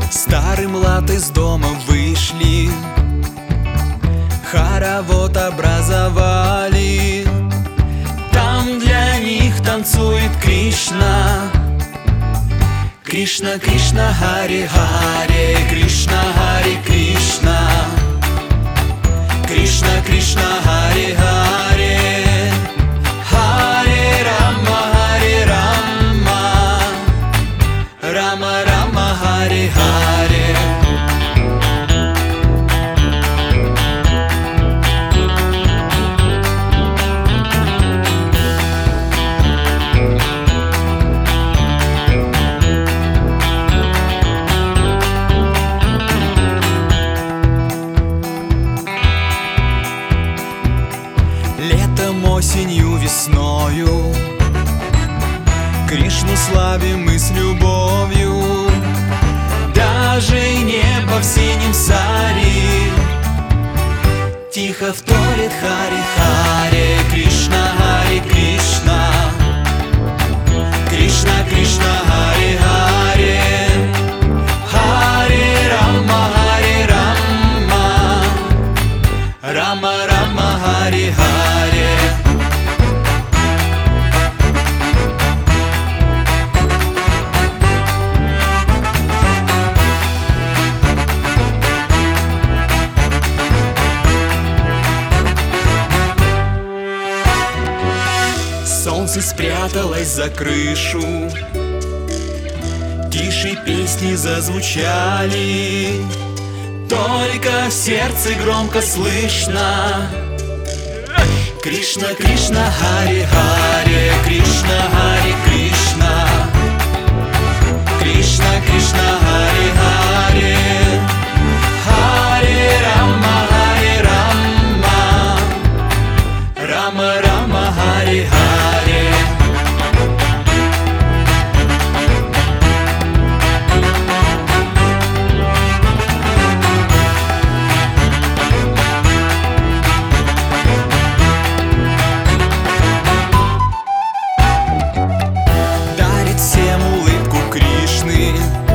Старый млад из дома вышли, хоровод образовали. Там для них танцует Кришна. Кришна, Кришна, Хари, Хари, Кришна, Хари, Кришна. Кришна, Кришна, Хари, Хари, Хари Рама, Хари Рама, Рама Рама, Хари Хари. Летом, осенью, весною Кришну славим мы с любовью. Даже небо в синем саре тихо вторит Хари Хари. Кришна, Хари Кришна, Кришна, Кришна, Хари Хари, Хари Рама, Хари Рама, Рама Рама, Хари Хари. Солнце спряталось за крышу, тише песни зазвучали, только в сердце громко слышно: Кришна, Кришна, Хари Хари, Кришна, Хари Кришна, Кришна, Кришна, Хари Хари, Хари Рама, Хари Рама, Рама Рама, Хари Хари. Дарит всем улыбку Кришны,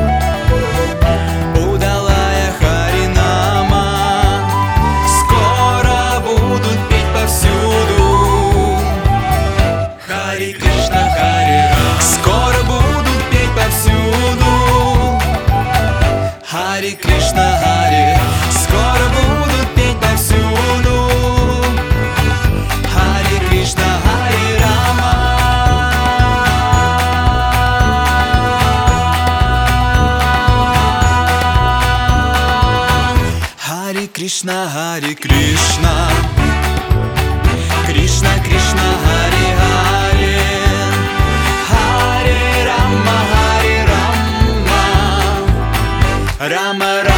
удалая Харинама. Скоро будут петь повсюду Хари Кришна, Хари Рама. Скоро будут петь повсюду Хари Кришна, Хари. Скоро будут петь повсюду Хари Кришна, Хари Рама. Хари Кришна, Хари Кришна, Кришна, Кришна, Хари Хари, Хари Рама, Хари Рама, Рама Рама.